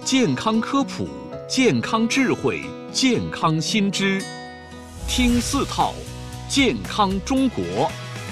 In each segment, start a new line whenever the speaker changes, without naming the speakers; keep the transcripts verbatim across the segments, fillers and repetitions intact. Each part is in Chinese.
健康科普，健康智慧，健康新知，听四套，健康中国。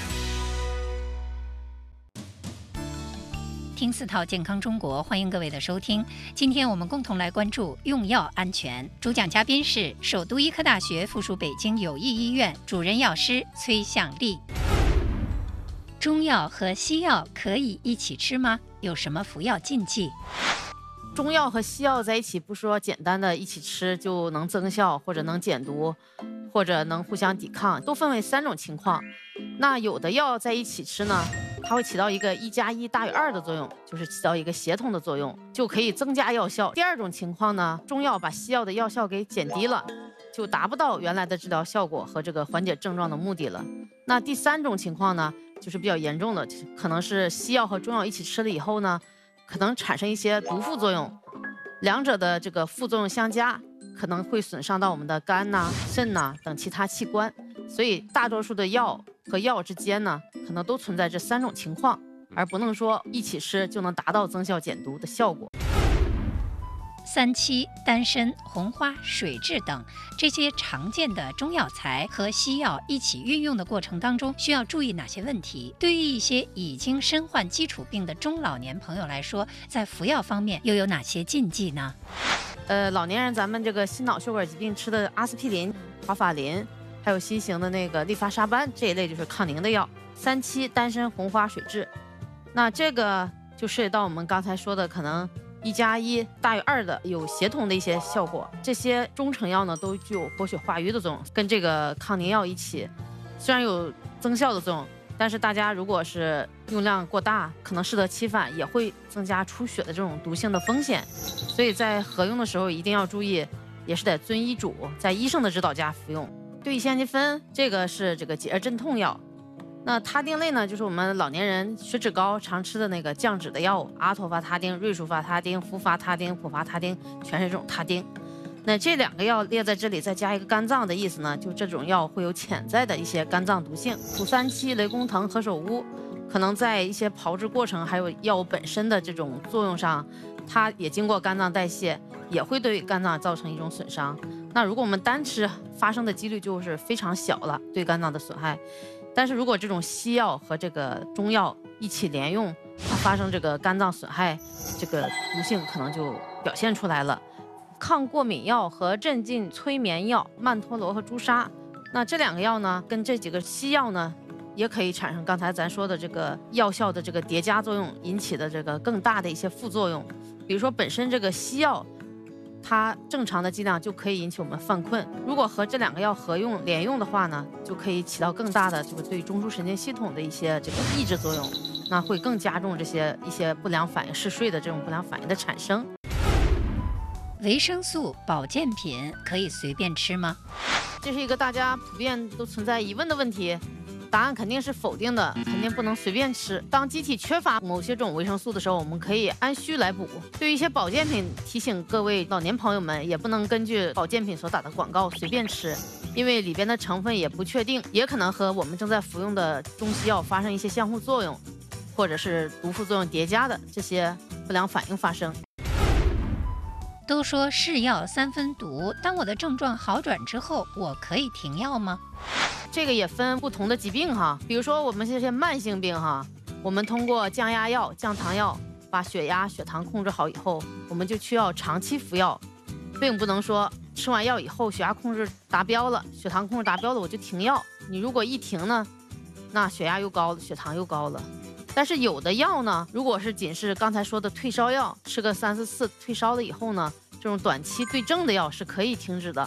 听四套健康中国，欢迎各位的收听。今天我们共同来关注用药安全。主讲嘉宾是首都医科大学附属北京友谊医院主任药师崔向丽。中药和西药可以一起吃吗？有什么服药禁忌？
中药和西药在一起，不说简单的一起吃就能增效，或者能减毒，或者能互相抵抗，都分为三种情况。那有的药在一起吃呢，它会起到一个一加一大于二的作用，就是起到一个协同的作用，就可以增加药效。第二种情况呢，中药把西药的药效给减低了，就达不到原来的治疗效果和这个缓解症状的目的了。那第三种情况呢，就是比较严重的，可能是西药和中药一起吃了以后呢，可能产生一些毒副作用，两者的这个副作用相加，可能会损伤到我们的肝呐、肾呐等其他器官。所以大多数的药和药之间呢，可能都存在这三种情况，而不能说一起吃就能达到增效减毒的效果。
三七、丹参、红花、水蛭等这些常见的中药材和西药一起运用的过程当中，需要注意哪些问题？对于一些已经身患基础病的中老年朋友来说，在服药方面又有哪些禁忌呢？
呃，老年人咱们这个心脑血管疾病吃的阿司匹林、华法林，还有新型的那个利伐沙班这一类就是抗凝的药。三七、丹参、红花、水蛭，那这个就涉及到我们刚才说的可能一加一大于二的有协同的一些效果。这些中成药呢，都具有活血化瘀的作用，跟这个抗凝药一起，虽然有增效的作用，但是大家如果是用量过大，可能适得其反，也会增加出血的这种毒性的风险。所以在合用的时候一定要注意，也是得遵医嘱，在医生的指导下服用。对乙酰氨基酚这个是这个解热镇痛药。那他汀类呢，就是我们老年人血脂高常吃的那个降脂的药物，阿托伐他汀、瑞舒伐他汀、福伐他汀、普伐他汀，全是这种他汀。那这两个药列在这里，再加一个肝脏的意思呢，就这种药会有潜在的一些肝脏毒性。土三七、雷公藤、何首乌，可能在一些炮制过程还有药物本身的这种作用上，它也经过肝脏代谢，也会对肝脏造成一种损伤。那如果我们单吃，发生的几率就是非常小了，对肝脏的损害。但是如果这种西药和这个中药一起连用，它发生这个肝脏损害，这个毒性可能就表现出来了。抗过敏药和镇静催眠药曼陀罗和朱砂，那这两个药呢，跟这几个西药呢，也可以产生刚才咱说的这个药效的这个叠加作用引起的这个更大的一些副作用。比如说本身这个西药，它正常的剂量就可以引起我们犯困，如果和这两个药合用连用的话呢，就可以起到更大的这个对中枢神经系统的一些这个抑制作用，那会更加重这些一些不良反应、嗜睡的这种不良反应的产生。
维生素保健品可以随便吃吗？
这是一个大家普遍都存在疑问的问题。答案肯定是否定的，肯定不能随便吃。当机体缺乏某些种维生素的时候，我们可以按需来补。对于一些保健品，提醒各位老年朋友们，也不能根据保健品所打的广告随便吃，因为里边的成分也不确定，也可能和我们正在服用的中西药发生一些相互作用，或者是毒副作用叠加的这些不良反应发生。
都说是药三分毒，当我的症状好转之后，我可以停药吗？
这个也分不同的疾病哈，比如说我们这些慢性病哈，我们通过降压药、降糖药把血压、血糖控制好以后，我们就需要长期服药，并不能说吃完药以后血压控制达标了、血糖控制达标了我就停药。你如果一停呢，那血压又高了，血糖又高了。但是有的药呢，如果是仅是刚才说的退烧药，吃个三四次退烧了以后呢，这种短期对症的药是可以停止的。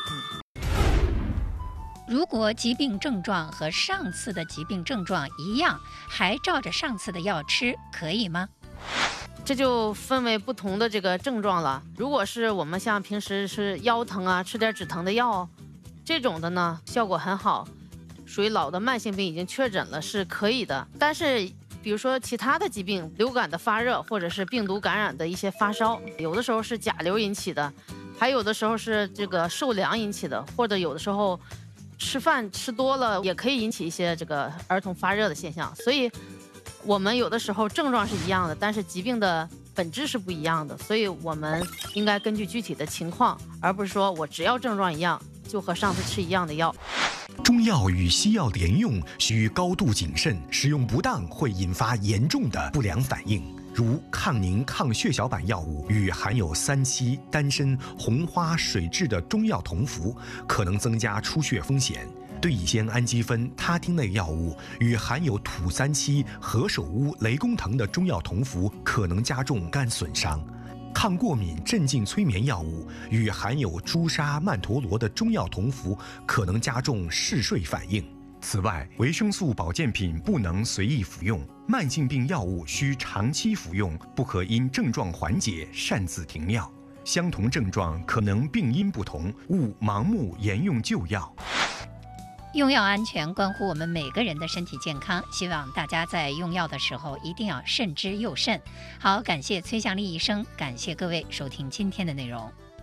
如果疾病症状和上次的疾病症状一样，还照着上次的药吃，可以吗？
这就分为不同的这个症状了。如果是我们像平时是腰疼啊，吃点止疼的药，这种的呢，效果很好，属于老的慢性病已经确诊了，是可以的。但是比如说其他的疾病，流感的发热，或者是病毒感染的一些发烧，有的时候是甲流引起的，还有的时候是这个受凉引起的，或者有的时候吃饭吃多了也可以引起一些这个儿童发热的现象。所以我们有的时候症状是一样的，但是疾病的本质是不一样的，所以我们应该根据具体的情况，而不是说我只要症状一样就和上次吃一样的药。
中药与西药连用需高度谨慎，使用不当会引发严重的不良反应，如抗凝抗血小板药物与含有三七、丹参、红花、水蛭的中药同服，可能增加出血风险。对乙酰氨基酚、他汀类药物与含有土三七、何首乌、雷公藤的中药同服，可能加重肝损伤。抗过敏镇静催眠药物与含有朱砂、曼陀罗的中药同服，可能加重嗜睡反应。此外，维生素保健品不能随意服用，慢性病药物需长期服用，不可因症状缓解擅自停药。相同症状可能病因不同，勿盲目沿用旧药。
用药安全关乎我们每个人的身体健康，希望大家在用药的时候一定要慎之又慎。好，感谢崔向丽医生，感谢各位收听今天的内容。